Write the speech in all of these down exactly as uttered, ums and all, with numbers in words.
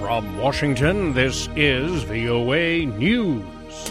From Washington, this is V O A News.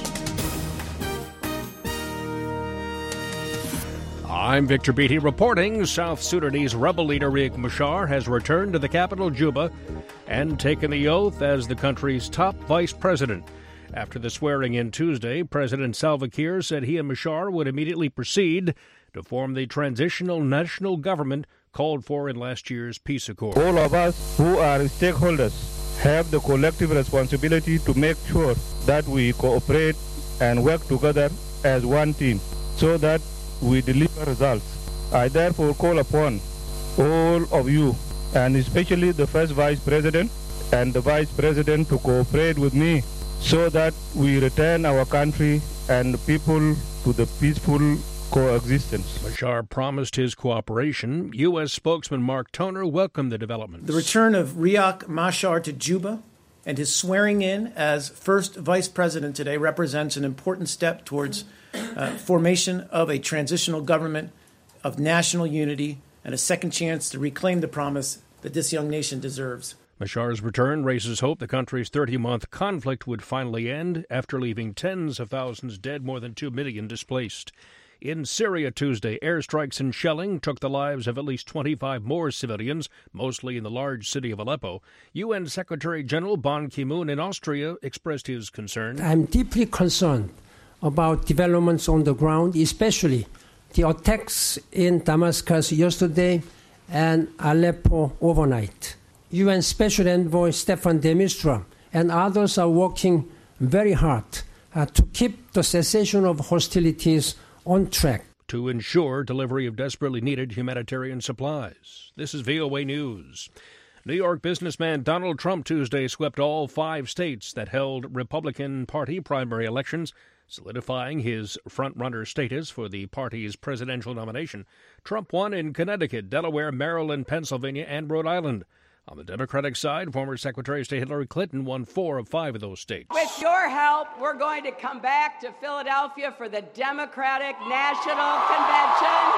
I'm Victor Beatty reporting. South Sudanese rebel leader Riek Machar has returned to the capital, Juba, and taken the oath as the country's top vice president. After the swearing-in Tuesday, President Salva Kiir said he and Machar would immediately proceed to form the transitional national government called for in last year's peace accord. All of us who are stakeholders have the collective responsibility to make sure that we cooperate and work together as one team so that we deliver results. I therefore call upon all of you, and especially the first vice president and the vice president, to cooperate with me so that we return our country and people to the peaceful coexistence. Machar promised his cooperation. U S spokesman Mark Toner welcomed the developments. The return of Riek Machar to Juba and his swearing in as first vice president today represents an important step towards uh, formation of a transitional government of national unity and a second chance to reclaim the promise that this young nation deserves. Machar's return raises hope the country's thirty-month conflict would finally end after leaving tens of thousands dead, more than two million displaced. In Syria Tuesday, airstrikes and shelling took the lives of at least twenty-five more civilians, mostly in the large city of Aleppo. U N Secretary General Ban Ki-moon in Austria expressed his concern. I'm deeply concerned about developments on the ground, especially the attacks in Damascus yesterday and Aleppo overnight. U N Special Envoy Staffan de Mistura and others are working very hard uh, to keep the cessation of hostilities on track to ensure delivery of desperately needed humanitarian supplies. This is V O A News. New York businessman Donald Trump Tuesday swept all five states that held Republican Party primary elections, solidifying his front-runner status for the party's presidential nomination. Trump won in Connecticut, Delaware, Maryland, Pennsylvania, and Rhode Island. On the Democratic side, former Secretary of State Hillary Clinton won four of five of those states. With your help, we're going to come back to Philadelphia for the Democratic National Convention.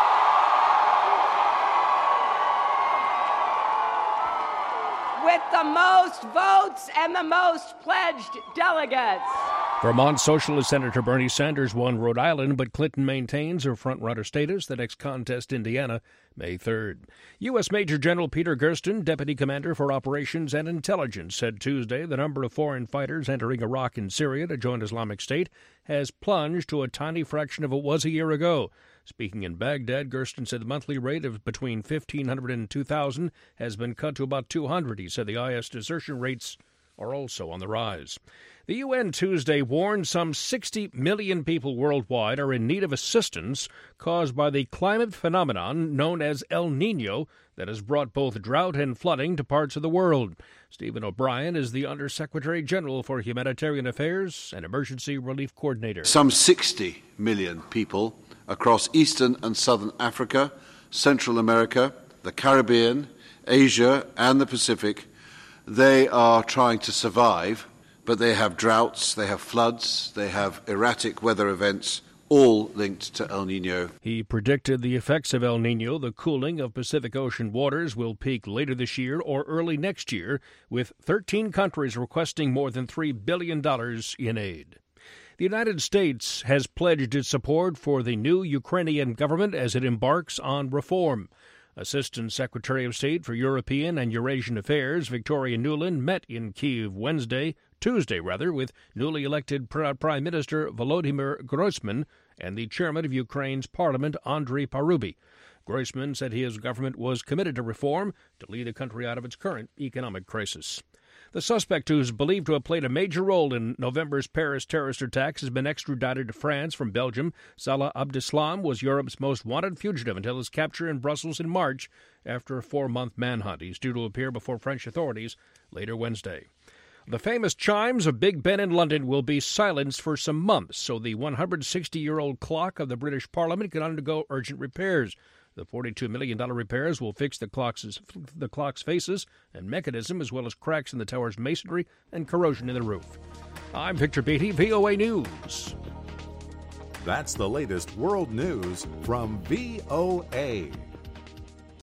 With the most votes and the most pledged delegates. Vermont Socialist Senator Bernie Sanders won Rhode Island, but Clinton maintains her front-runner status. The next contest, Indiana, May third. U S. Major General Peter Gersten, Deputy Commander for Operations and Intelligence, said Tuesday the number of foreign fighters entering Iraq and Syria to join Islamic State has plunged to a tiny fraction of what it was a year ago. Speaking in Baghdad, Gersten said the monthly rate of between fifteen hundred and two thousand has been cut to about two hundred. He said the I S desertion rates are also on the rise. The U N Tuesday warned some sixty million people worldwide are in need of assistance caused by the climate phenomenon known as El Niño that has brought both drought and flooding to parts of the world. Stephen O'Brien is the Undersecretary General for Humanitarian Affairs and Emergency Relief Coordinator. Some sixty million people across Eastern and Southern Africa, Central America, the Caribbean, Asia, and the Pacific, they are trying to survive. But they have droughts, they have floods, they have erratic weather events, all linked to El Niño. He predicted the effects of El Niño, the cooling of Pacific Ocean waters, will peak later this year or early next year, with thirteen countries requesting more than three billion dollars in aid. The United States has pledged its support for the new Ukrainian government as it embarks on reform. Assistant Secretary of State for European and Eurasian Affairs Victoria Nuland met in Kyiv Wednesday, Tuesday rather, with newly elected Prime Minister Volodymyr Groysman and the chairman of Ukraine's parliament, Andriy Parubi. Groysman said his government was committed to reform to lead the country out of its current economic crisis. The suspect, who is believed to have played a major role in November's Paris terrorist attacks, has been extradited to France from Belgium. Salah Abdeslam was Europe's most wanted fugitive until his capture in Brussels in March after a four-month manhunt. He's due to appear before French authorities later Wednesday. The famous chimes of Big Ben in London will be silenced for some months, so the one hundred sixty-year-old clock of the British Parliament can undergo urgent repairs. The forty-two million dollars repairs will fix the clock's, the clock's faces and mechanism, as well as cracks in the tower's masonry and corrosion in the roof. I'm Victor Beatty, V O A News. That's the latest world news from V O A.